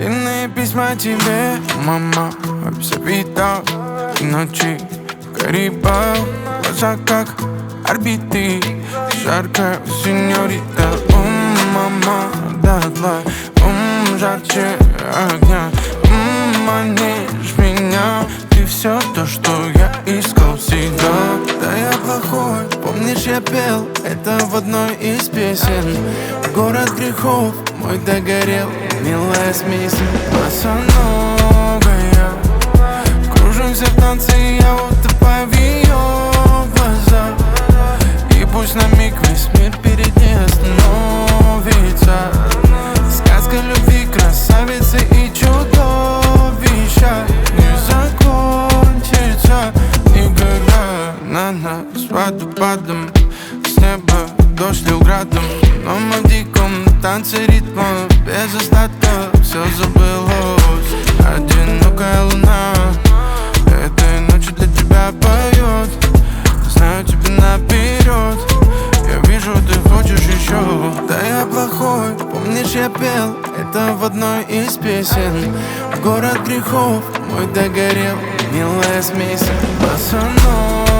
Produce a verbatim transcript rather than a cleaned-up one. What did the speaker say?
Длинные письма тебе, мама, все видал. И ночи в Карибах, глаза как орбиты. Жаркая сеньорита, ум, мама, дотла, ум, жарче огня. Ум, манишь меня, ты все то, что я искал всегда. Да я плохой, помнишь, я пел это в одной из песен. Город грехов мой догорел, милая смесь. Босоногая, кружимся в танце, и я утопаю в ее глазах. И пусть на миг весь мир перед ней остановится. Сказка любви, красавицы и чудовища не закончится никогда. На нас водопадом с неба дождь лил градом. Но мы в диком танце ритма без остатка. Все забылось, одинокая луна этой ночью для тебя поет. Знаю тебя наперед, я вижу, ты хочешь еще. Да я плохой, помнишь, я пел это в одной из песен. Город грехов мой догорел, милая смесь. Босоногая,